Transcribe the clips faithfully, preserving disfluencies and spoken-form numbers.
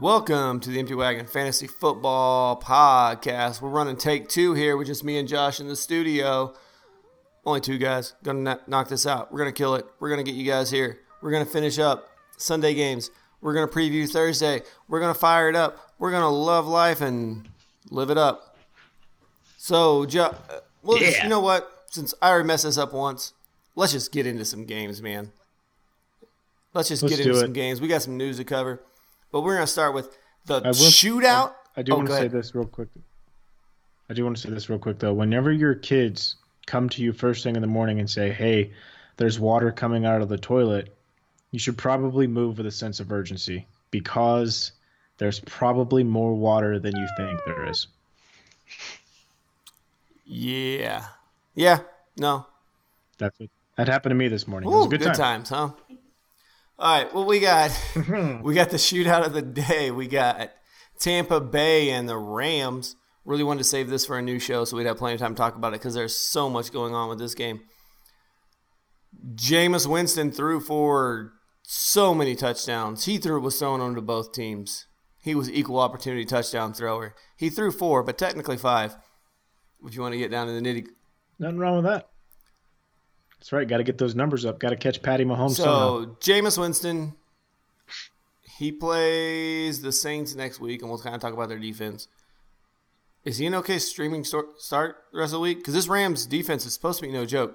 Welcome to the Empty Wagon Fantasy Football Podcast. We're running take two here with just me and Josh in the studio. Only two guys. Gonna knock this out. We're gonna kill it. We're gonna get you guys here. We're gonna finish up Sunday games. We're gonna preview Thursday. We're gonna fire it up. We're gonna love life and live it up. So, jo- well, Yeah. just, you know what? Since I already messed this up once, let's just get into some games, man. Let's just Let's get into do some it. games. We got some news to cover. But we're going to start with the I will- shootout. I, I do Oh, want go to say ahead. this real quick. I do want to say this real quick though. Whenever your kids come to you first thing in the morning and say, "Hey, there's water coming out of the toilet," you should probably move with a sense of urgency because there's probably more water than you think there is. Yeah. Yeah. No. That's what that happened to me this morning. It was Ooh, a good, good time. times, huh? All right. Well, we got we got the shootout of the day. We got Tampa Bay and the Rams. Really wanted to save this for a new show so we'd have plenty of time to talk about it because there's so much going on with this game. Jameis Winston threw for so many touchdowns. He threw was thrown onto both teams. He was equal opportunity touchdown thrower. He threw four, but technically five. If you want to get down to the nitty. Nothing wrong with that. That's right. Got to get those numbers up. Got to catch Patty Mahomes somehow. So Jameis Winston, he plays the Saints next week, and we'll kind of talk about their defense. Is he an okay streaming start the rest of the week? Because this Rams defense is supposed to be no joke.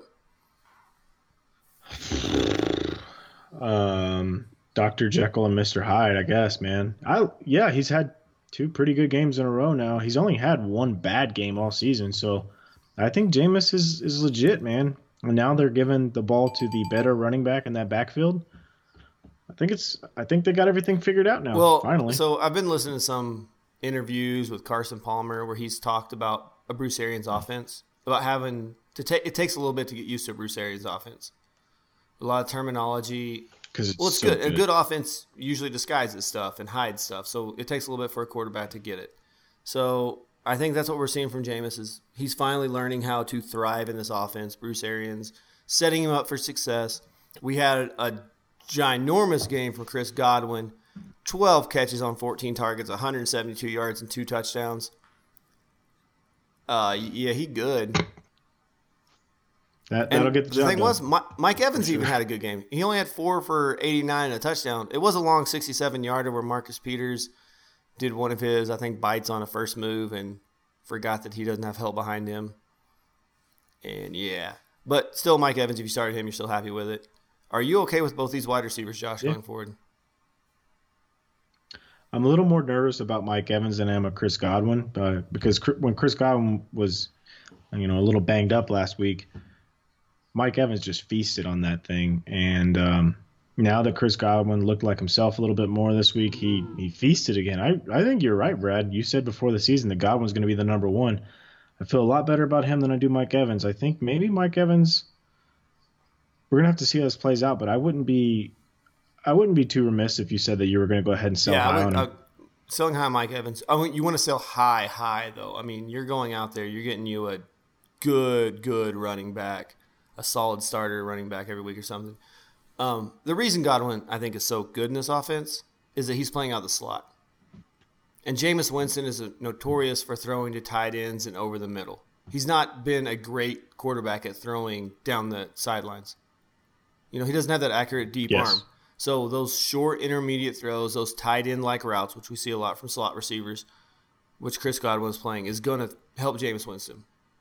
Um, Doctor Jekyll and Mister Hyde, I guess, man. I yeah, he's had two pretty good games in a row now. He's only had one bad game all season, so I think Jameis is is legit, man. And now they're giving the ball to the better running back in that backfield. I think it's I think they got everything figured out now. Well, finally. so I've been listening to some interviews with Carson Palmer where he's talked about a Bruce Arians offense, about having to take. It takes a little bit to get used to a Bruce Arians offense. A lot of terminology. Because it's, Well, it's so good. A good offense usually disguises stuff and hides stuff, so it takes a little bit for a quarterback to get it. So I think that's what we're seeing from Jameis is he's finally learning how to thrive in this offense. Bruce Arians setting him up for success. We had a ginormous game from Chris Godwin, twelve catches on fourteen targets, one hundred seventy-two yards and two touchdowns. Uh, yeah, he good. That, And that'll get the the job thing done. was, Mi- Mike Evans For even sure. had a good game. He only had four for eighty-nine and a touchdown. It was a long sixty-seven yarder where Marcus Peters did one of his, I think, bites on a first move and forgot that he doesn't have help behind him. And yeah, but still, Mike Evans, if you started him, you're still happy with it. Are you okay with both these wide receivers, Josh, Yeah. going forward? I'm a little more nervous about Mike Evans than I am with Chris Godwin, uh, because Chris- when Chris Godwin was, you know, a little banged up last week, Mike Evans just feasted on that thing. And um, now that Chris Godwin looked like himself a little bit more this week, he he feasted again. I, I think you're right, Brad. You said before the season that Godwin's going to be the number one. I feel a lot better about him than I do Mike Evans. I think maybe Mike Evans, we're going to have to see how this plays out, but I wouldn't be I wouldn't be too remiss if you said that you were going to go ahead and sell yeah, high I on would, him. uh, selling high Mike Evans. I mean, you want to sell high, high, though. I mean, you're going out there, you're getting you a good, good running back, a solid starter running back every week or something. Um, the reason Godwin, I think, is so good in this offense is that he's playing out the slot. And Jameis Winston is notorious for throwing to tight ends and over the middle. He's not been a great quarterback at throwing down the sidelines. You know, he doesn't have that accurate deep Yes. arm. So those short intermediate throws, those tight end like routes, which we see a lot from slot receivers, which Chris Godwin is playing, is going to help Jameis Winston.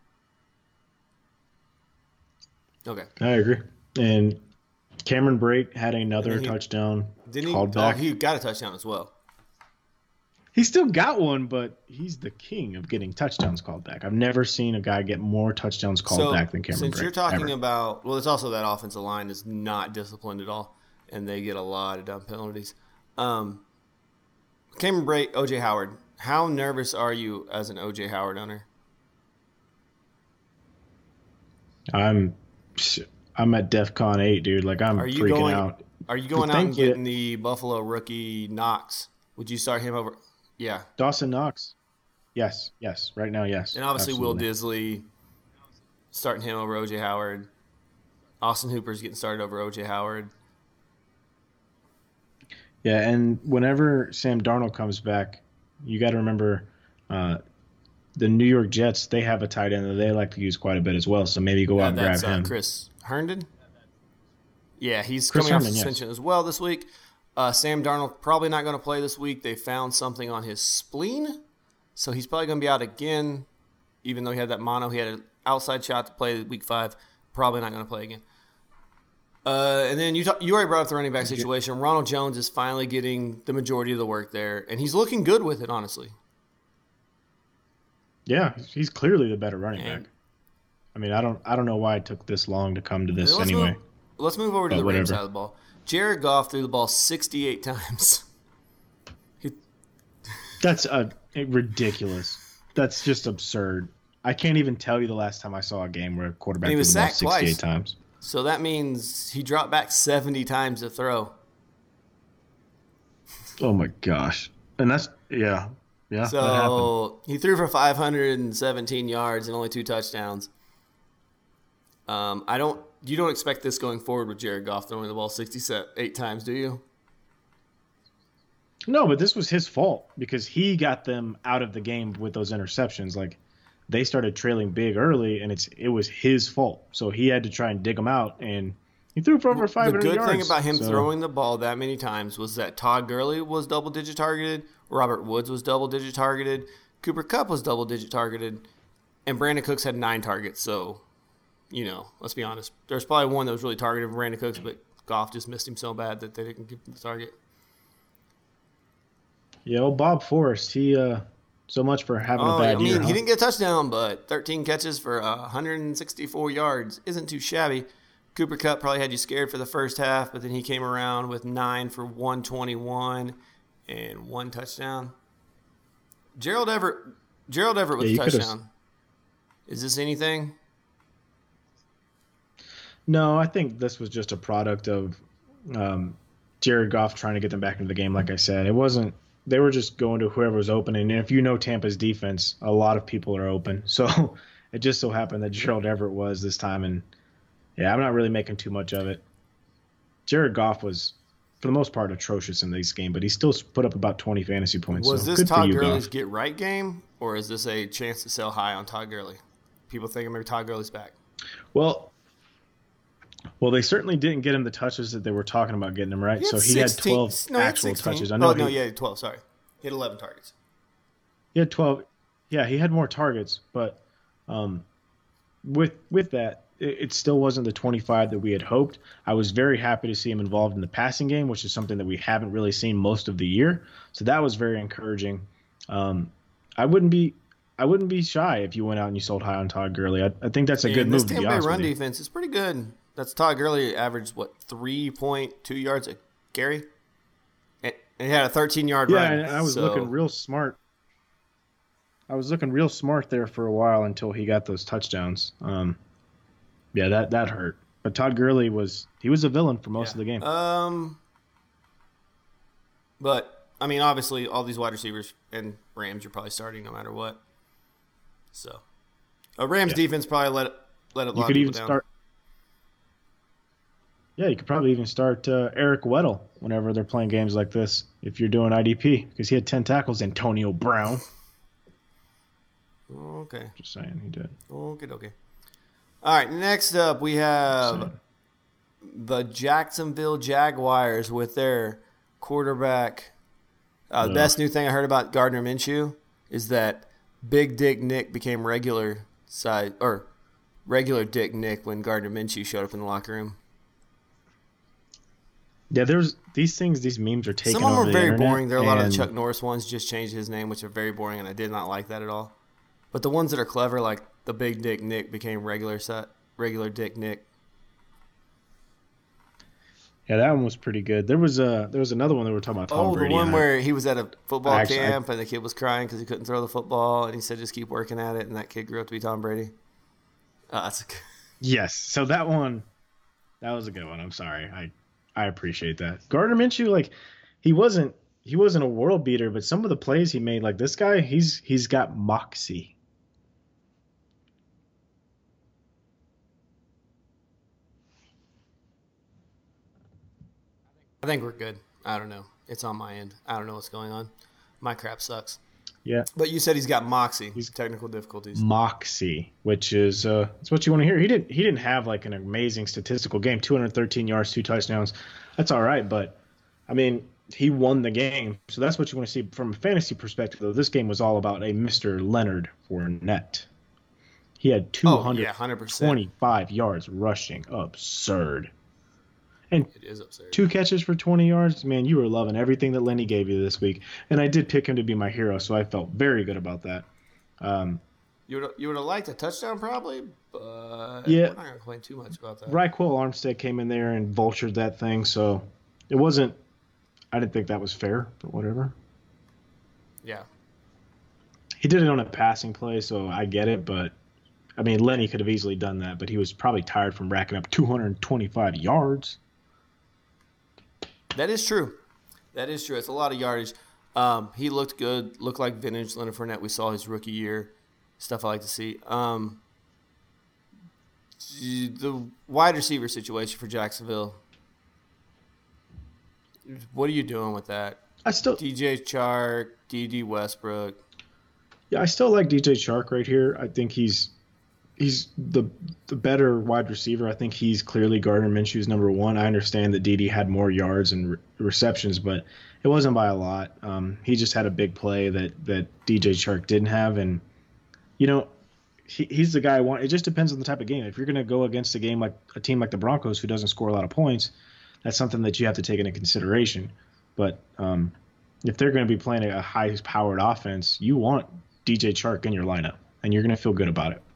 Okay. I agree. And Cameron Brate had another And then he- touchdown Didn't he? called Oh, back. he got a touchdown as well. He still got one, but he's the king of getting touchdowns called back. I've never seen a guy get more touchdowns called so, back than Cameron since Brate. you're talking ever. about, well, it's also that offensive line is not disciplined at all, and they get a lot of dumb penalties. Um, Cameron Brate, O J Howard. How nervous are you as an O J Howard owner? I'm I'm at DEFCON eight, dude. Like I'm Are you freaking going? out. Are you going out Thank and you. getting the Buffalo rookie Knox? Would you start him over? Yeah, Dawson Knox. Yes, yes. Right now, yes. and obviously Will Absolutely. Disley, starting him over O J Howard. Austin Hooper's getting started over O J Howard. Yeah, and whenever Sam Darnold comes back, you got to remember uh, the New York Jets. They have a tight end that they like to use quite a bit as well. So maybe go out Uh, and grab that's uh, him. Chris Herndon. Yeah, he's Chris coming off Herndon, yes. suspension as well this week. Uh, Sam Darnold probably not going to play this week. They found something on his spleen, so he's probably going to be out again. Even though he had that mono, he had an outside shot to play week five. Probably not going to play again. Uh, and then you talk, you already brought up the running back situation. Ronald Jones is finally getting the majority of the work there, and he's looking good with it, honestly. Yeah, he's clearly the better running And back. I mean, I don't I don't know why it took this long to come to this let's anyway. Move, let's move over to But the Rams whatever. side of the ball. Jared Goff threw the ball sixty-eight times. He, That's uh, ridiculous. That's just absurd. I can't even tell you the last time I saw a game where a quarterback And he threw was the ball sacked twice. sixty-eight times. so that means he dropped back seventy times to throw. Oh my gosh. And that's yeah. Yeah, that happened. So he threw for five hundred seventeen yards and only two touchdowns. Um, I don't. You don't expect this going forward with Jared Goff throwing the ball sixty-eight times, do you? No, but this was his fault because he got them out of the game with those interceptions. Like they started trailing big early, and it's it was his fault. So he had to try and dig them out, and he threw for over five The hundred good yards. thing about him so, throwing the ball that many times was that Todd Gurley was double digit targeted, Robert Woods was double digit targeted, Cooper Kupp was double digit targeted, and Brandon Cooks had nine targets. So, you know, let's be honest. There's probably one that was really targeted for Brandon Cooks, but Goff just missed him so bad that they didn't give him the target. yeah, old Bob Forrest, he uh, so much for having Oh, a bad I mean, year. he huh? didn't get a touchdown, but thirteen catches for uh, one hundred sixty-four yards isn't too shabby. Cooper Kupp probably had you scared for the first half, but then he came around with nine for one twenty-one and one touchdown. Gerald Everett, Gerald Everett with Yeah, a you could've- touchdown. Is this anything? No, I think this was just a product of um, Jared Goff trying to get them back into the game. Like I said, it wasn't. They were just going to whoever was open, and if you know Tampa's defense, a lot of people are open. So it just so happened that Gerald Everett was this time, and yeah, I'm not really making too much of it. Jared Goff was, for the most part, atrocious in this game, but he still put up about twenty fantasy points. Was so this good for Todd you, Gurley's Goff. get right game, or is this a chance to sell high on Todd Gurley? People thinking maybe Todd Gurley's back. Well, well, they certainly didn't get him the touches that they were talking about getting him, right? He had so he had sixteen twelve no, he had actual sixteen. touches. I know oh, he, no, yeah, twelve, sorry. He had eleven targets. he had twelve. Yeah, he had more targets, but um, with with that, it, it still wasn't the twenty-five that we had hoped. I was very happy to see him involved in the passing game, which is something that we haven't really seen most of the year. So that was very encouraging. Um, I wouldn't be I wouldn't be shy if you went out and you sold high on Todd Gurley. I, I think that's a good And move, this to be Tampa Bay honest run with you. defense is pretty good. That's Todd Gurley averaged, what, three point two yards a carry? And and he had a thirteen-yard Yeah, run. and I was so- looking real smart. I was looking real smart there for a while until he got those touchdowns. Um, yeah, that that hurt. But Todd Gurley was he was a villain for most yeah. of the game. Um, But, I mean, obviously, all these wide receivers and Rams you're probably starting no matter what. So, a Rams Yeah. defense probably let, let a you lot of could people even down. start. Yeah, you could probably even start uh, Eric Weddle whenever they're playing games like this. If you're doing I D P, because he had ten tackles. Antonio Brown. Okay. Just saying, he did. Okay, okay. All right, next up we have Saying. the Jacksonville Jaguars with their quarterback. Uh, the Ugh. best new thing I heard about Gardner Minshew is that Big Dick Nick became regular size or regular Dick Nick when Gardner Minshew showed up in the locker room. Yeah, there's these things. These memes are taking Some of them over are the very internet, boring. There are a lot of and- the Chuck Norris ones just changed his name, which are very boring, and I did not like that at all. But the ones that are clever, like the Big Dick Nick became regular set, regular Dick Nick. Yeah, that one was pretty good. There was a there was another one that we were talking about. Tom Oh, Brady the one and I- where he was at a football Actually, I- camp and the kid was crying because he couldn't throw the football, and he said, "Just keep working at it." And that kid grew up to be Tom Brady. Uh, that's a, Yes. So that one, that was a good one. I'm sorry. I I appreciate that. Gardner Minshew, like he wasn't he wasn't a world beater, but some of the plays he made, like this guy, he's he's got moxie. I think we're good. I don't know. It's on my end. I don't know what's going on. My crap sucks. Yeah. But you said he's got moxie. He's technical difficulties. Moxie, which is uh, it's what you want to hear. He didn't he didn't have like an amazing statistical game. two hundred thirteen yards, two touchdowns. That's all right, but I mean, he won the game, so that's what you want to see from a fantasy perspective. Though this game was all about a Mister Leonard Fournette. He had two hundred twenty-five oh, yeah, yards rushing. Absurd. And it is absurd. Two catches for twenty yards. Man, you were loving everything that Lenny gave you this week. And I did pick him to be my hero, so I felt very good about that. Um, you would you would have liked a touchdown probably, but yeah, I'm not going to complain too much about that. Raquel Armstead came in there and vultured that thing, so it wasn't – I didn't think that was fair, but whatever. Yeah. He did it on a passing play, so I get it, but – I mean, Lenny could have easily done that, but he was probably tired from racking up two hundred twenty-five yards. That is true. That is true. It's a lot of yardage. Um, he looked good. Looked like vintage Leonard Fournette. We saw his rookie year. Stuff I like to see. Um, the wide receiver situation for Jacksonville. What are you doing with that? I still D J Chark, D D Westbrook. Yeah, I still like D J Chark right here. I think he's he's the the better wide receiver. I think he's clearly Gardner Minshew's number one. I understand that D D had more yards and re- receptions, but it wasn't by a lot. Um, he just had a big play that, that D J Chark didn't have, and you know he, he's the guy I want. It just depends on the type of game. If you're going to go against a game like a team like the Broncos who doesn't score a lot of points, that's something that you have to take into consideration. But um, if they're going to be playing a high-powered offense, you want D J Chark in your lineup, and you're going to feel good about it.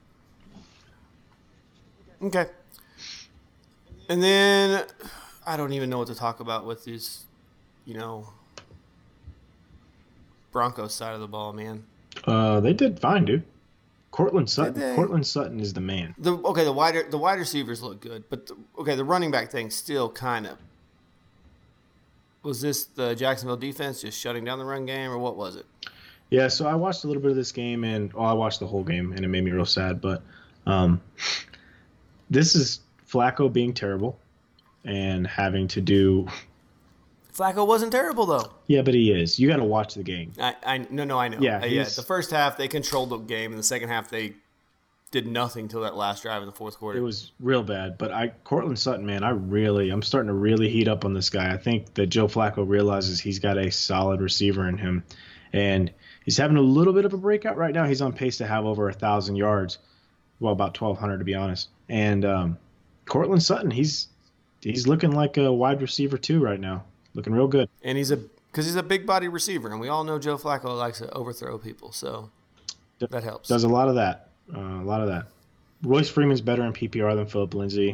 Okay. And then I don't even know what to talk about with these, you know, Broncos side of the ball, man. Uh, they did fine, dude. Cortland Sutton. Cortland Sutton is the man. The okay, the wide the wide receivers look good, but the, okay, the running back thing still kind of. Was this the Jacksonville defense just shutting down the run game, or what was it? Yeah, so I watched a little bit of this game, and well, I watched the whole game, and it made me real sad. But um, this is Flacco being terrible and having to do. Flacco wasn't terrible though. Yeah, but he is. You got to watch the game. I, I no no I know. Yeah, uh, yeah. The first half they controlled the game, and the second half they did nothing till that last drive in the fourth quarter. It was real bad. But I Cortland Sutton, man, I really, I'm starting to really heat up on this guy. I think that Joe Flacco realizes he's got a solid receiver in him, and he's having a little bit of a breakout right now. He's on pace to have over a thousand yards, well, about twelve hundred to be honest. And um, Cortland Sutton, he's he's looking like a wide receiver too right now. Looking real good. And he's a because he's a big body receiver, and we all know Joe Flacco likes to overthrow people, so that helps. Does a lot of that. Uh, a lot of that. Royce Freeman's better in P P R than Philip Lindsay.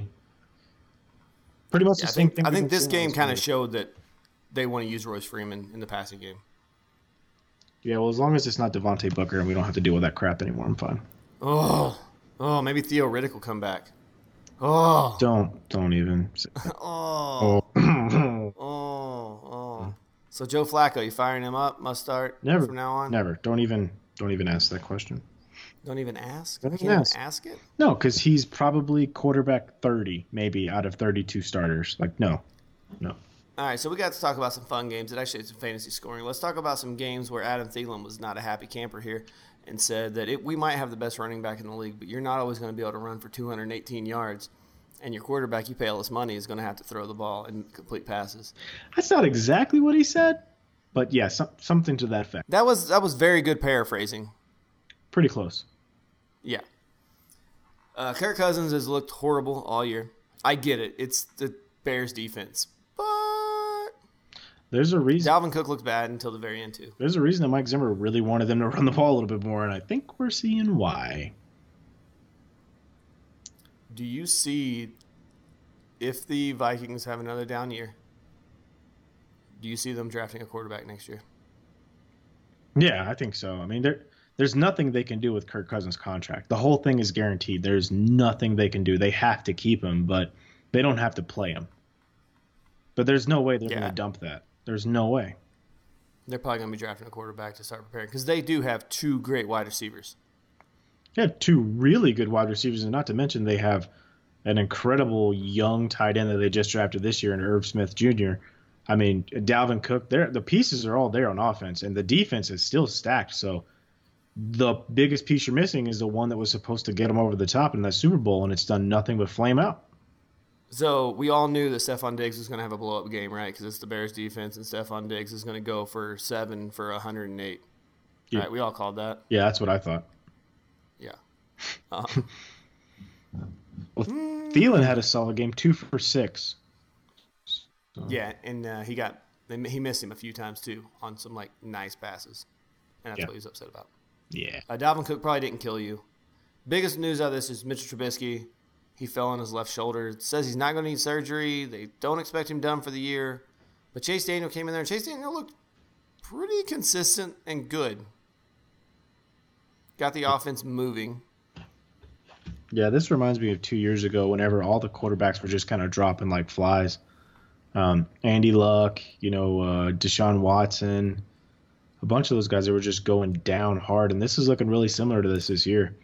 Pretty much yeah, the I same think, thing. I think this game kind of showed that they want to use Royce Freeman in the passing game. Yeah, well, as long as it's not Devontae Booker and we don't have to deal with that crap anymore, I'm fine. Oh, oh, maybe Theo Riddick will come back. Oh, don't, don't even. oh, oh, oh, oh. So Joe Flacco, you firing him up? Must start never from now on. Never. Don't even, don't even ask that question. Don't even ask. Don't I even can't ask. Even ask it. No, because he's probably quarterback thirty, maybe out of thirty-two starters. Like, no, no. All right, so we got to talk about some fun games and actually some fantasy scoring. Let's talk about some games where Adam Thielen was not a happy camper here and said that it, we might have the best running back in the league, but you're not always going to be able to run for two hundred eighteen yards, and your quarterback you pay all this money is going to have to throw the ball and complete passes. That's not exactly what he said, but yeah, some, something to that effect. That was that was very good paraphrasing. Pretty close. Yeah. Uh, Kirk Cousins has looked horrible all year. I get it. It's the Bears defense. But there's a reason. Dalvin Cook looked bad until the very end, too. There's a reason that Mike Zimmer really wanted them to run the ball a little bit more, and I think we're seeing why. Do you see if the Vikings have another down year, do you see them drafting a quarterback next year? Yeah, I think so. I mean, there, there's nothing they can do with Kirk Cousins' contract. The whole thing is guaranteed. There's nothing they can do. They have to keep him, but they don't have to play him. But there's no way they're yeah. going to dump that. There's no way. They're probably going to be drafting a quarterback to start preparing because they do have two great wide receivers. They have two really good wide receivers, and not to mention they have an incredible young tight end that they just drafted this year in Irv Smith Junior I mean, Dalvin Cook, there the pieces are all there on offense, and the defense is still stacked. So the biggest piece you're missing is the one that was supposed to get them over the top in that Super Bowl, and it's done nothing but flame out. So we all knew that Stephon Diggs was going to have a blow-up game, right? Because it's the Bears defense, and Stephon Diggs is going to go for seven for one hundred eight. Yeah. Right? We all called that. Yeah, that's what I thought. Yeah. Uh-huh. Well, Thielen had a solid game, two for six. So. Yeah, and uh, he got he missed him a few times too on some like nice passes, and that's yeah. what he was upset about. Yeah. Uh, Dalvin Cook probably didn't kill you. Biggest news out of this is Mitchell Trubisky. He fell on his left shoulder. It says he's not going to need surgery. They don't expect him done for the year. But Chase Daniel came in there, and Chase Daniel looked pretty consistent and good. Got the offense moving. Yeah, this reminds me of two years ago whenever all the quarterbacks were just kind of dropping like flies. Um, Andy Luck, you know, uh, Deshaun Watson, a bunch of those guys that were just going down hard. And this is looking really similar to this this year.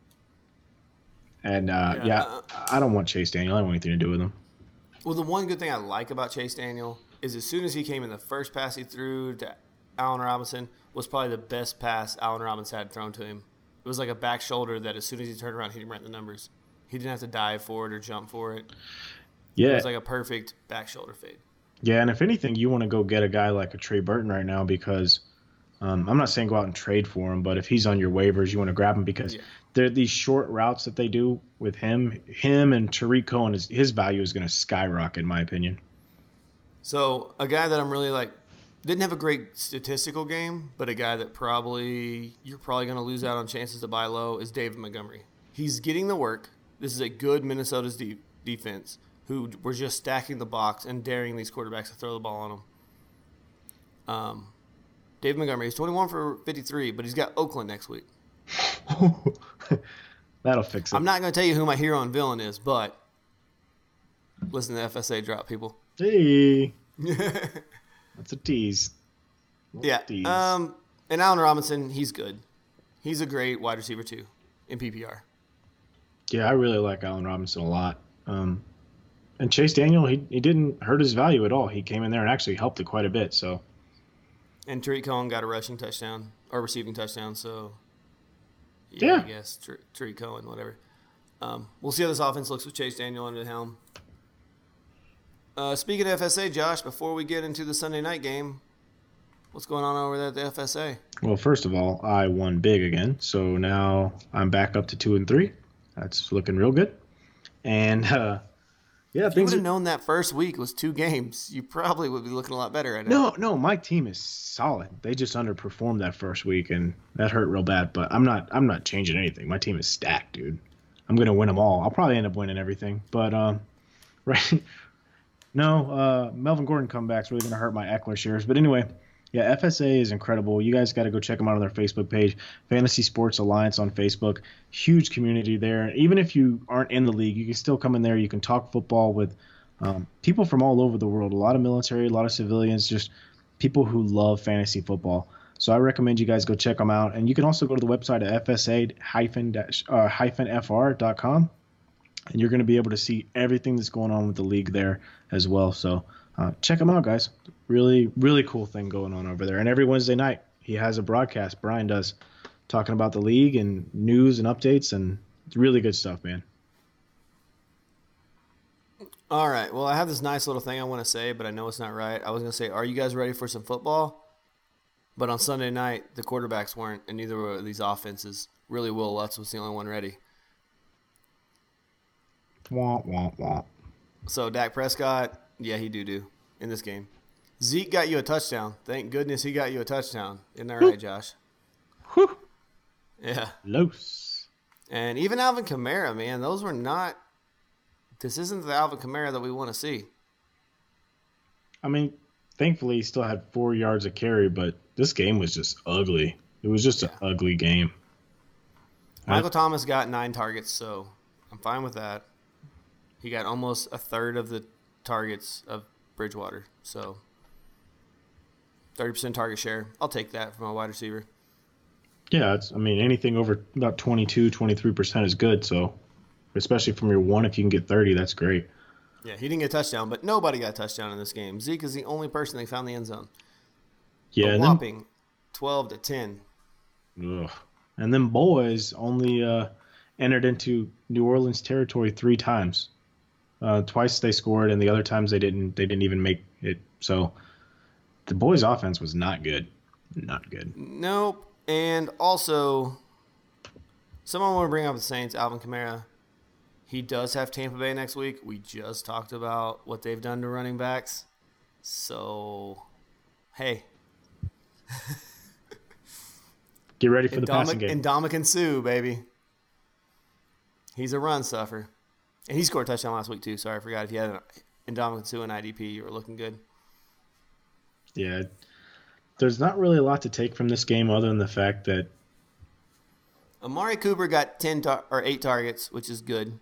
And, uh, yeah, yeah, I don't want Chase Daniel. I don't want anything to do with him. Well, the one good thing I like about Chase Daniel is as soon as he came in, the first pass he threw to Allen Robinson was probably the best pass Allen Robinson had thrown to him. It was like a back shoulder that as soon as he turned around, hit him right in the numbers. He didn't have to dive for it or jump for it. Yeah. It was like a perfect back shoulder fade. Yeah, and if anything, you want to go get a guy like a Trey Burton right now because um, I'm not saying go out and trade for him, but if he's on your waivers, you want to grab him because yeah. they're these short routes that they do with him. Him and Tariq Cohen, is, his value is going to skyrocket, in my opinion. So a guy that I'm really like, didn't have a great statistical game, but a guy that probably you're probably going to lose out on chances to buy low is David Montgomery. He's getting the work. This is a good Minnesota's de- defense who were just stacking the box and daring these quarterbacks to throw the ball on them. Um, David Montgomery is twenty-one for fifty-three, but he's got Oakland next week. That'll fix it. I'm not going to tell you who my hero and villain is, but listen to the F S A drop, people. Hey. That's a tease. A yeah. Tease. Um, and Allen Robinson, he's good. He's a great wide receiver, too, in P P R. Yeah, I really like Allen Robinson a lot. Um, and Chase Daniel, he, he didn't hurt his value at all. He came in there and actually helped it quite a bit. So. And Tariq Cohen got a rushing touchdown or receiving touchdown. So, yeah, yeah. I guess Tariq, Tariq Cohen, whatever. Um, we'll see how this offense looks with Chase Daniel under the helm. Uh, speaking of F S A, Josh, before we get into the Sunday night game, what's going on over there at the F S A? Well, first of all, I won big again, so now I'm back up to two and three. That's looking real good. And uh, yeah, if you would have are... known that first week was two games, you probably would be looking a lot better right now. No, no, my team is solid. They just underperformed that first week, and that hurt real bad. But I'm not, I'm not changing anything. My team is stacked, dude. I'm gonna win them all. I'll probably end up winning everything, but um, right. No, uh, Melvin Gordon comeback's really going to hurt my Eckler shares. But anyway, yeah, F S A is incredible. You guys got to go check them out on their Facebook page, Fantasy Sports Alliance on Facebook. Huge community there. Even if you aren't in the league, you can still come in there. You can talk football with um, people from all over the world, a lot of military, a lot of civilians, just people who love fantasy football. So I recommend you guys go check them out. And you can also go to the website at F S A F R dot com. And you're going to be able to see everything that's going on with the league there as well. So uh, check them out, guys. Really, really cool thing going on over there. And every Wednesday night, he has a broadcast, Brian does, talking about the league and news and updates. And it's really good stuff, man. All right. Well, I have this nice little thing I want to say, but I know it's not right. I was going to say, are you guys ready for some football? But on Sunday night, the quarterbacks weren't, and neither were these offenses. Really, Will Lutz was the only one ready. Wah, wah, wah. So Dak Prescott, yeah, he do-do in this game. Zeke got you a touchdown. Thank goodness he got you a touchdown. Isn't that right, Josh? Whew. Yeah. Los. And even Alvin Kamara, man, those were not – this isn't the Alvin Kamara that we want to see. I mean, thankfully he still had four yards of carry, but this game was just ugly. It was just yeah. an ugly game. Michael I, Thomas got nine targets, so I'm fine with that. He got almost a third of the targets of Bridgewater. So thirty percent target share. I'll take that from a wide receiver. Yeah, it's, I mean, anything over about twenty-two, twenty-three percent is good. So especially from your one, if you can get thirty, that's great. Yeah, he didn't get a touchdown, but nobody got a touchdown in this game. Zeke is the only person they found the end zone. Yeah, a and whopping then, twelve to ten. ugh. And then boys only uh, entered into New Orleans territory three times. Uh, twice they scored, and the other times they didn't. They didn't even make it. So the boys' offense was not good. Not good. Nope. And also, someone want to bring up the Saints, Alvin Kamara. He does have Tampa Bay next week. We just talked about what they've done to running backs. So, hey. Get ready for the passing game. Ndamukong Suh, baby. He's a run stuffer. And he scored a touchdown last week, too. Sorry, I forgot. If you had Ndamukong Suh in I D P, you were looking good. Yeah. There's not really a lot to take from this game other than the fact that Amari Cooper got ten tar- or eight targets, which is good.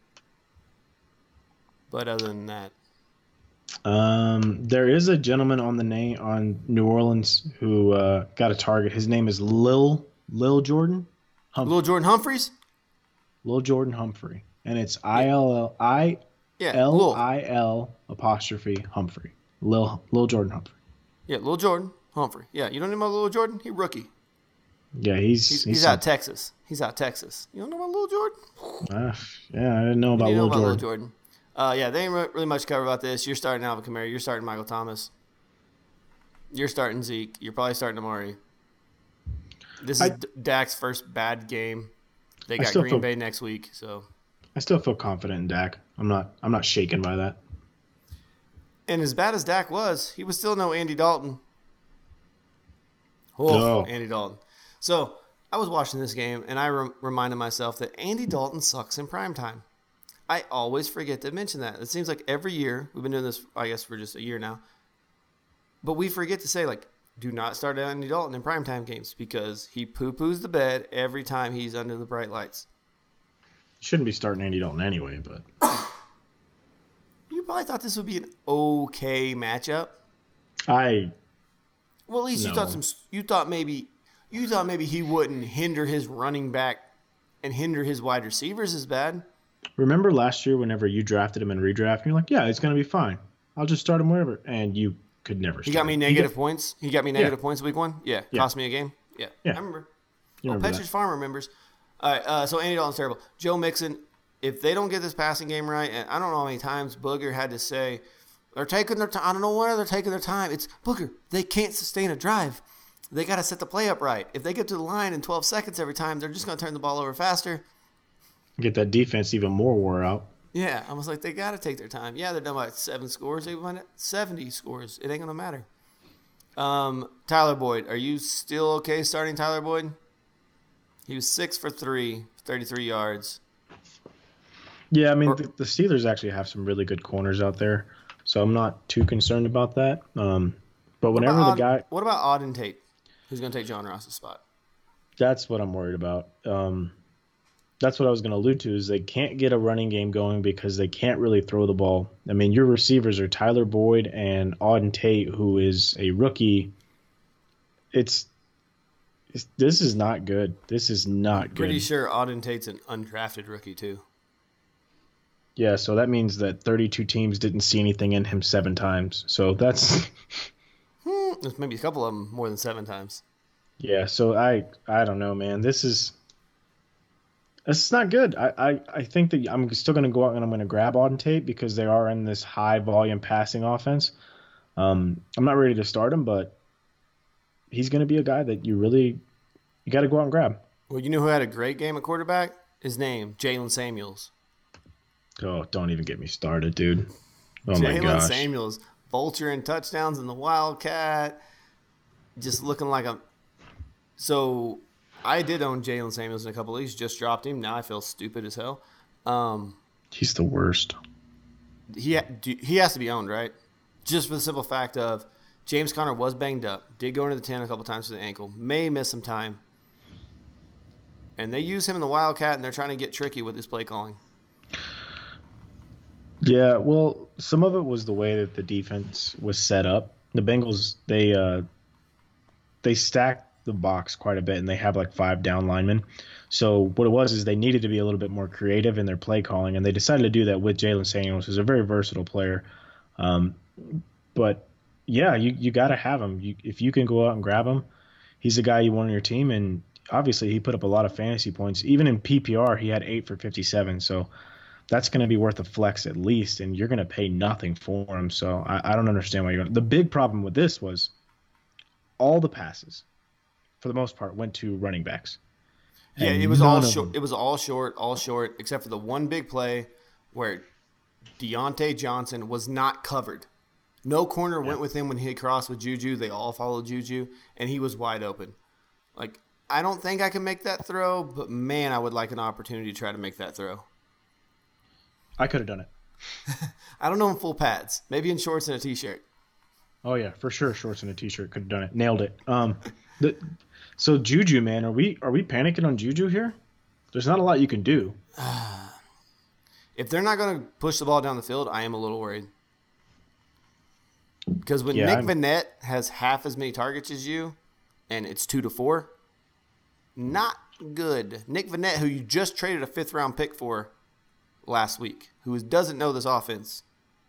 But other than that, um, there is a gentleman on the name on New Orleans who uh, got a target. His name is Lil Lil Jordan. Humphrey. Lil Jordan Humphreys. Lil Jordan Humphrey, and it's I L L I L I L apostrophe Humphrey. Lil Lil Jordan Humphrey. Yeah, Lil Jordan Humphrey. Yeah, you don't know about Lil Jordan? He rookie. Yeah, he's he's, he's, he's out of Texas. He's out of Texas. You don't know about Lil Jordan? Uh, yeah, I didn't know about, you Lil, know about Jordan. Lil Jordan. Uh, yeah, they ain't really much to cover about this. You're starting Alvin Kamara. You're starting Michael Thomas. You're starting Zeke. You're probably starting Amari. This is I, Dak's first bad game. They got Green feel, Bay next week, so I still feel confident in Dak. I'm not. I'm not shaken by that. And as bad as Dak was, he was still no Andy Dalton. Oh, no. Andy Dalton. So I was watching this game, and I re- reminded myself that Andy Dalton sucks in primetime. I always forget to mention that. It seems like every year, we've been doing this, I guess, for just a year now, but we forget to say, like, do not start Andy Dalton in primetime games because he poo-poos the bed every time he's under the bright lights. Shouldn't be starting Andy Dalton anyway, but you probably thought this would be an okay matchup. I well, at least no. you thought some. You thought maybe you thought maybe he wouldn't hinder his running back and hinder his wide receivers as bad. Remember last year, whenever you drafted him in redraft, you're like, "Yeah, it's going to be fine. I'll just start him wherever," and you could never. He start got me him. negative got, points. He got me negative yeah. points week one. Yeah, yeah, cost me a game. Yeah, yeah. I remember. You oh, remember Petridge Farm remembers. All right, uh, so Andy Dalton's terrible. Joe Mixon, if they don't get this passing game right, and I don't know how many times Booger had to say, they're taking their time. I don't know where they're taking their time. It's Booger. They can't sustain a drive. They got to set the play up right. If they get to the line in twelve seconds every time, they're just going to turn the ball over faster. Get that defense even more wore out. Yeah, I was like, they got to take their time. Yeah, they're done by seven scores. They won seventy scores. It ain't going to matter. Um, Tyler Boyd, are you still okay starting Tyler Boyd? He was six for three, thirty-three yards. Yeah, I mean, or, the, the Steelers actually have some really good corners out there, so I'm not too concerned about that. Um, but whenever the Auden, guy... What about Auden Tate, who's going to take John Ross's spot? That's what I'm worried about. Um, that's what I was going to allude to, is they can't get a running game going because they can't really throw the ball. I mean, your receivers are Tyler Boyd and Auden Tate, who is a rookie. It's... This is not good. This is not good. Pretty sure Auden Tate's an undrafted rookie, too. Yeah, so that means that thirty-two teams didn't see anything in him seven times. So that's... hmm, there's maybe a couple of them more than seven times. Yeah, so I I don't know, man. This is... This is not good. I, I, I think that I'm still going to go out and I'm going to grab Auden Tate because they are in this high-volume passing offense. Um, I'm not ready to start him, but... he's going to be a guy that you really you got to go out and grab. Well, you know who had a great game at quarterback? His name, Jalen Samuels. Oh, don't even get me started, dude. Oh, Jalen my gosh. Samuels, vulture and touchdowns in the Wildcat. Just looking like a – so I did own Jalen Samuels in a couple leagues. Just dropped him. Now I feel stupid as hell. Um, he's the worst. He, he has to be owned, right? Just for the simple fact of James Conner was banged up, did go into the ten a couple times for the ankle, may miss some time. And they use him in the Wildcat, and they're trying to get tricky with his play calling. Yeah, well, some of it was the way that the defense was set up. The Bengals, they uh, they stacked the box quite a bit, and they have like five down linemen. So what it was is they needed to be a little bit more creative in their play calling, and they decided to do that with Jalen Samuels, who's a very versatile player. Um, but yeah, you you got to have him. You, if you can go out and grab him, he's the guy you want on your team, and obviously he put up a lot of fantasy points. Even in P P R, he had eight for fifty-seven. So that's going to be worth a flex at least, and you're going to pay nothing for him. So I, I don't understand why you're going. The big problem with this was all the passes, for the most part, went to running backs. Yeah, it was all short. It was all short, all short, except for the one big play where Deontay Johnson was not covered. No corner yeah. went with him when he crossed with Juju. They all followed Juju, and he was wide open. Like, I don't think I can make that throw, but man, I would like an opportunity to try to make that throw. I could have done it. I don't know in full pads. Maybe in shorts and a t-shirt. Oh yeah, for sure. Shorts and a t-shirt could have done it. Nailed it. Um, the, so Juju, man, are we are we panicking on Juju here? There's not a lot you can do. If they're not going to push the ball down the field, I am a little worried. Because when yeah, Nick I'm... Vannett has half as many targets as you, and it's two to four, not good. Nick Vannett, who you just traded a fifth round pick for last week, who doesn't know this offense.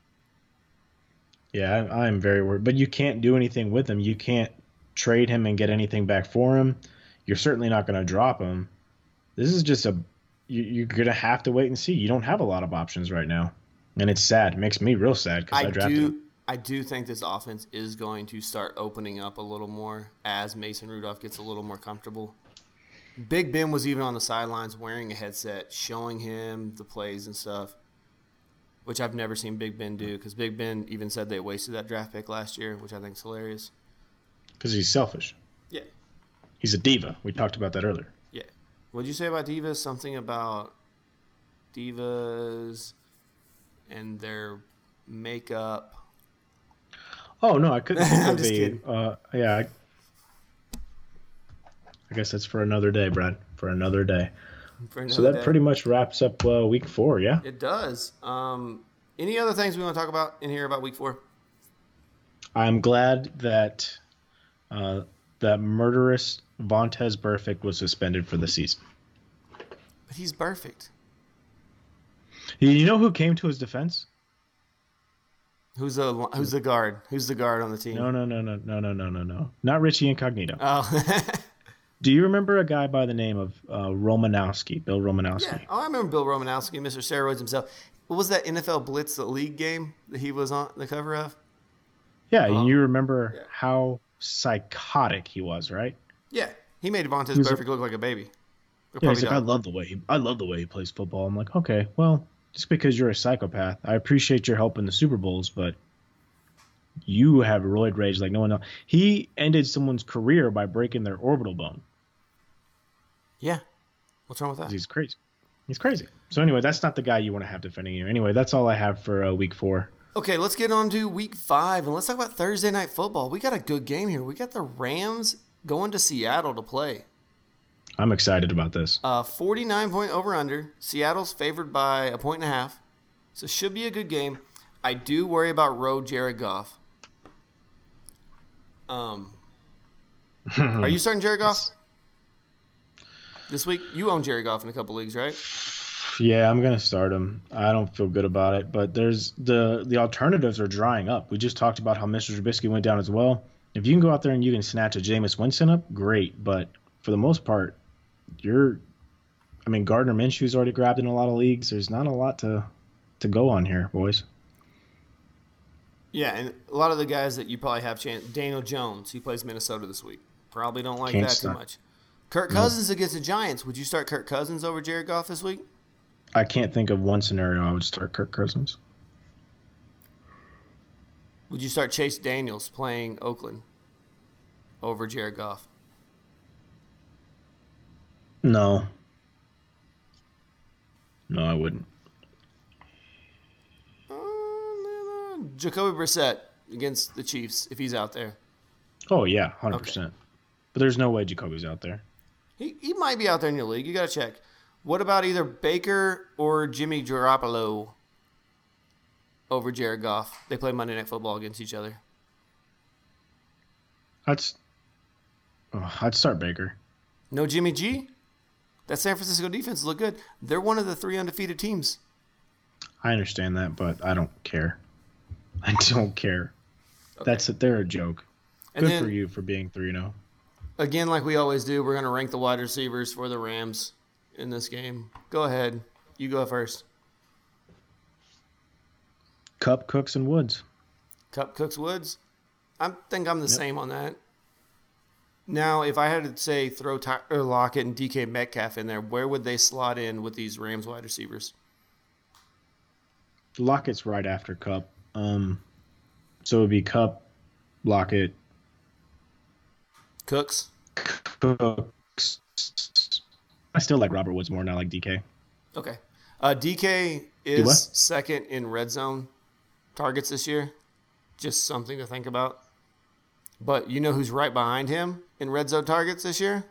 Yeah, I, I'm very worried. But you can't do anything with him. You can't trade him and get anything back for him. You're certainly not going to drop him. This is just a you, you're going to have to wait and see. You don't have a lot of options right now, and it's sad. It makes me real sad because I, I drafted do, him. I do think this offense is going to start opening up a little more as Mason Rudolph gets a little more comfortable. Big Ben was even on the sidelines wearing a headset, showing him the plays and stuff, which I've never seen Big Ben do, because Big Ben even said they wasted that draft pick last year, which I think is hilarious. Because he's selfish. Yeah. He's a diva. We talked about that earlier. Yeah. What did you say about divas? Something about divas and their makeup. Oh, no, I couldn't think I'm of just the, kidding. Uh, yeah, I, I guess that's for another day, Brad, for another day. For another so that day. Pretty much wraps up uh, week four, yeah? It does. Um, any other things we want to talk about in here about week four? I'm glad that uh, that murderous Vontaze Burfict was suspended for the season. But he's perfect. You know who came to his defense? Who's the who's the guard? Who's the guard on the team? No, no, no, no, no, no, no, no, no. Not Richie Incognito. Oh. Do you remember a guy by the name of uh, Romanowski, Bill Romanowski? Yeah. Oh, I remember Bill Romanowski, Mister Steroids himself. What was that N F L Blitz, the league game that he was on the cover of? Yeah, oh. And you remember yeah. how psychotic he was, right? Yeah, he made Vontaze Burfict look like a baby. Yeah, he's like, I love the way he, I love the way he plays football. I'm like, okay, well, just because you're a psychopath, I appreciate your help in the Super Bowls, but you have roid rage like no one else. He ended someone's career by breaking their orbital bone. Yeah. What's wrong with that? He's crazy. He's crazy. So anyway, that's not the guy you want to have defending you. Anyway, that's all I have for uh, week four. Okay, let's get on to week five, and let's talk about Thursday Night Football. We got a good game here. We got the Rams going to Seattle to play. I'm excited about this. Uh, forty-nine point over-under. Seattle's favored by a point and a half. So it should be a good game. I do worry about road Jared Goff. Um, Are you starting Jared Goff this week? You own Jared Goff in a couple leagues, right? Yeah, I'm gonna start him. I don't feel good about it, but there's the the alternatives are drying up. We just talked about how Mister Trubisky went down as well. If you can go out there and you can snatch a Jameis Winston up, great. But for the most part, you're. I mean, Gardner Minshew's already grabbed in a lot of leagues. There's not a lot to to go on here, boys. Yeah, and a lot of the guys that you probably have chance. Daniel Jones, he plays Minnesota this week. Probably don't like Can't that start. too much. Kirk Cousins no. against the Giants. Would you start Kirk Cousins over Jared Goff this week? I can't think of one scenario I would start Kirk Cousins. Would you start Chase Daniels playing Oakland over Jared Goff? No. No, I wouldn't. Jacoby Brissett against the Chiefs, if he's out there. Oh, yeah, one hundred percent. Okay. But there's no way Jacoby's out there. He he might be out there in your league. You got to check. What about either Baker or Jimmy Garoppolo over Jared Goff? They play Monday Night Football against each other. That's Oh, I'd start Baker. No Jimmy G? That San Francisco defense look good. They're one of the three undefeated teams. I understand that, but I don't care. I don't care. Okay. That's it. They're a joke. And good then, for you for being three and oh. Again, like we always do, we're going to rank the wide receivers for the Rams in this game. Go ahead. You go first. Kupp, Cooks, and Woods. Kupp, Cooks, Woods? I think I'm the yep. same on that. Now, if I had to say throw Tyler Lockett and D K Metcalf in there, where would they slot in with these Rams wide receivers? Lockett's right after Kupp. Um, so it would be Kupp, Lockett. Cooks? Cooks. I still like Robert Woods more than I like D K. Okay. Uh, D K is second in red zone targets this year. Just something to think about. But you know who's right behind him in red zone targets this year?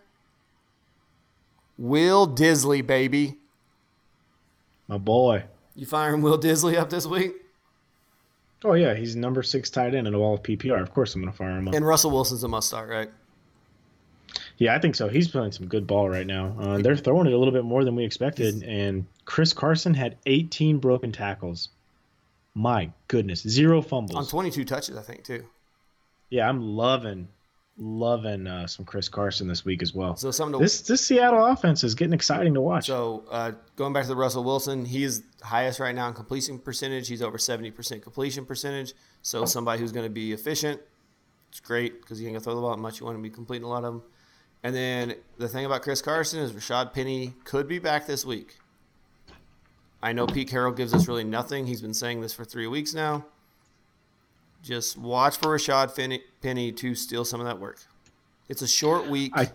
Will Disley, baby. My boy. You firing Will Disley up this week? Oh, yeah. He's number six tight end in all of P P R. Of course I'm going to fire him up. And Russell Wilson's a must start, right? Yeah, I think so. He's playing some good ball right now. Uh, they're throwing it a little bit more than we expected. And Chris Carson had eighteen broken tackles. My goodness. Zero fumbles. On twenty-two touches, I think, too. Yeah, I'm loving, loving uh, some Chris Carson this week as well. So something to, this this Seattle offense is getting exciting to watch. So uh, going back to the Russell Wilson, he is highest right now in completion percentage. He's over seventy percent completion percentage. So somebody who's going to be efficient, it's great because you ain't going to throw the ball much. You want to be completing a lot of them. And then the thing about Chris Carson is Rashad Penny could be back this week. I know Pete Carroll gives us really nothing. He's been saying this for three weeks now. Just watch for Rashad Penny to steal some of that work. It's a short week. I,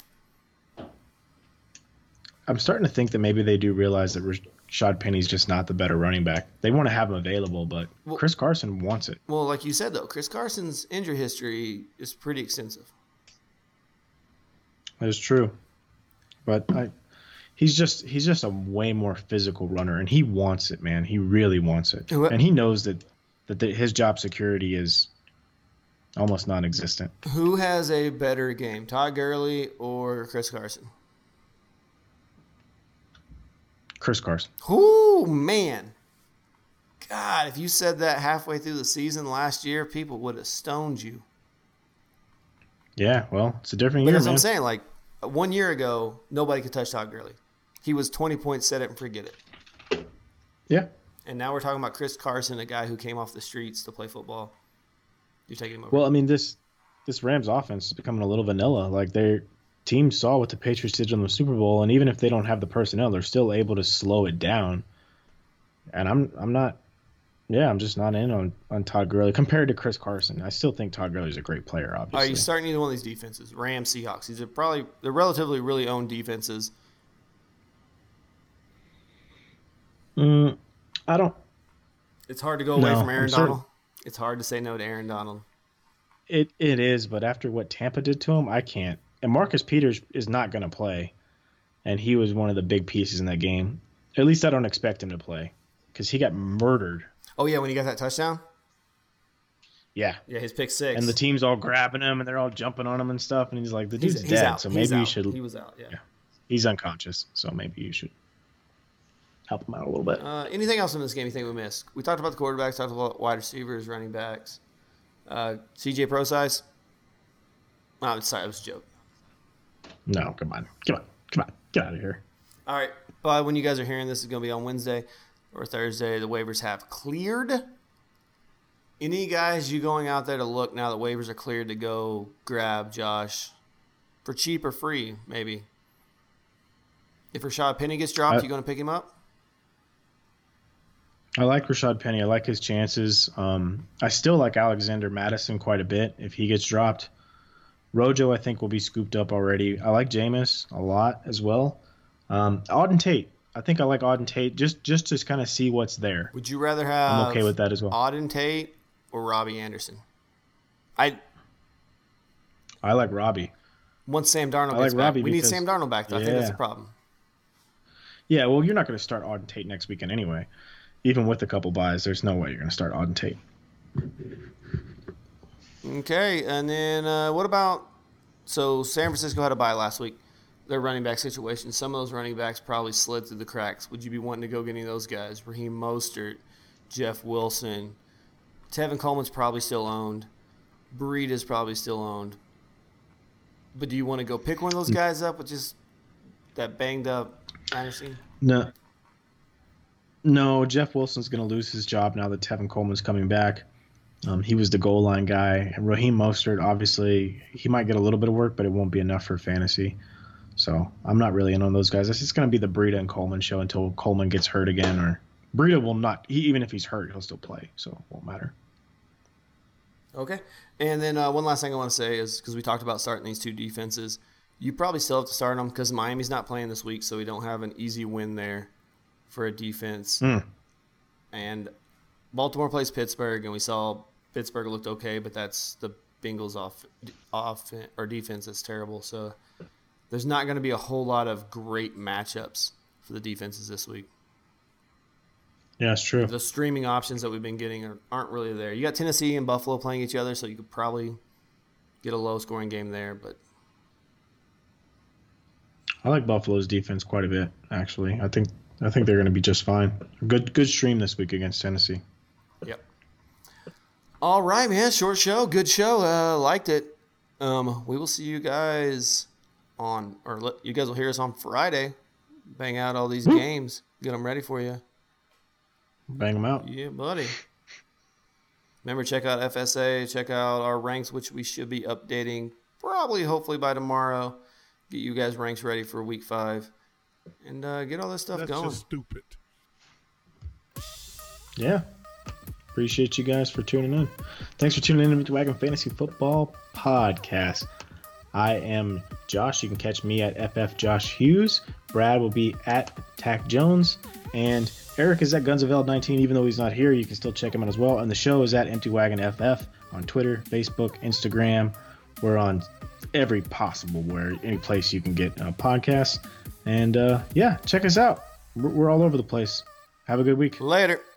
I'm starting to think that maybe they do realize that Rashad Penny's just not the better running back. They want to have him available, but well, Chris Carson wants it. Well, like you said, though, Chris Carson's injury history is pretty extensive. That is true. But I, he's just he's just a way more physical runner, and he wants it, man. He really wants it. What? And he knows that that the, his job security is almost non-existent. Who has a better game, Todd Gurley or Chris Carson? Chris Carson. Ooh, man. God, if you said that halfway through the season last year, people would have stoned you. Yeah, well, it's a different but year, that's man. what I'm saying. Like, one year ago, nobody could touch Todd Gurley. He was twenty points, set it and forget it. Yeah. And now we're talking about Chris Carson, a guy who came off the streets to play football. You're taking him over. Well, I mean, this this Rams offense is becoming a little vanilla. Like, their team saw what the Patriots did in the Super Bowl, and even if they don't have the personnel, they're still able to slow it down. And I'm I'm not – yeah, I'm just not in on, on Todd Gurley. Compared to Chris Carson, I still think Todd Gurley's a great player, obviously. Are you starting either one of these defenses? Rams, Seahawks. These are probably – they're relatively really owned defenses. Mm, I don't – It's hard to go away no, from Aaron I'm Donald. certain. It's hard to say no to Aaron Donald. It It is, but after what Tampa did to him, I can't. And Marcus Peters is not going to play, and he was one of the big pieces in that game. At least I don't expect him to play because he got murdered. Oh, yeah, when he got that touchdown? Yeah. Yeah, his pick six. And the team's all grabbing him, and they're all jumping on him and stuff, and he's like, the dude's he's, he's dead, out. so he's maybe out. you should – He was out, yeah. yeah. He's unconscious, so maybe you should help him out a little bit. Uh, anything else in this game you think we missed? We talked about the quarterbacks, talked about wide receivers, running backs. Uh, C J Pro size? Oh, sorry, it was a joke. No, come on. Come on. Come on. Get out of here. All right. But when you guys are hearing this, it's going to be on Wednesday or Thursday. The waivers have cleared. Any guys you going out there to look now that waivers are cleared to go grab Josh for cheap or free, maybe? If Rashad Penny gets dropped, I, you going to pick him up? I like Rashad Penny. I like his chances. Um, I still like Alexander Madison quite a bit if he gets dropped. Rojo, I think, will be scooped up already. I like Jameis a lot as well. Um, Auden Tate. I think I like Auden Tate just, just to kind of see what's there. Would you rather have I'm okay with that as well. Auden Tate or Robbie Anderson? I I like Robbie. Once Sam Darnold I gets like back. Robbie we need because, Sam Darnold back, though. I yeah. think that's a problem. Yeah, well, you're not going to start Auden Tate next weekend anyway. Even with a couple buys, there's no way you're going to start Auden Tate. Okay, and then uh, what about so San Francisco had a bye last week. Their running back situation. Some of those running backs probably slid through the cracks. Would you be wanting to go get any of those guys? Raheem Mostert, Jeff Wilson, Tevin Coleman's probably still owned. Breed is probably still owned. But do you want to go pick one of those guys up with just that banged up Anderson? No. No, Jeff Wilson's going to lose his job now that Tevin Coleman's coming back. Um, he was the goal line guy. And Raheem Mostert, obviously, he might get a little bit of work, but it won't be enough for fantasy. So I'm not really in on those guys. It's just going to be the Breida and Coleman show until Coleman gets hurt again. Or Breida will not. He, even if he's hurt, he'll still play. So it won't matter. Okay. And then uh, one last thing I want to say is, because we talked about starting these two defenses, you probably still have to start them because Miami's not playing this week, so we don't have an easy win there for a defense. Mm. And Baltimore plays Pittsburgh, and we saw Pittsburgh looked okay, but that's the Bengals off, off or defense that's terrible. So there's not going to be a whole lot of great matchups for the defenses this week. Yeah, it's true. The streaming options that we've been getting are, aren't really there. You got Tennessee and Buffalo playing each other, so you could probably get a low-scoring game there. But I like Buffalo's defense quite a bit, actually. I think I think they're going to be just fine. Good good stream this week against Tennessee. Yep. All right, man. Short show. Good show. Uh, liked it. Um, we will see you guys on, or let, you guys will hear us on Friday. Bang out all these Woo. games. Get them ready for you. Bang them out. Yeah, buddy. Remember, check out F S A. Check out our ranks, which we should be updating probably, hopefully, by tomorrow. Get you guys ranks ready for week five. And uh, get all this stuff That's going. That's just stupid. Yeah. Appreciate you guys for tuning in. Thanks for tuning in to the Wagon Fantasy Football Podcast. I am Josh. You can catch me at F F Josh Hughes. Brad will be at Tack Jones. And Eric is at Guns of L nineteen. Even though he's not here, you can still check him out as well. And the show is at Empty Wagon F F on Twitter, Facebook, Instagram. We're on every possible where any place you can get uh, podcasts. And uh, yeah, check us out. We're, we're all over the place. Have a good week. Later.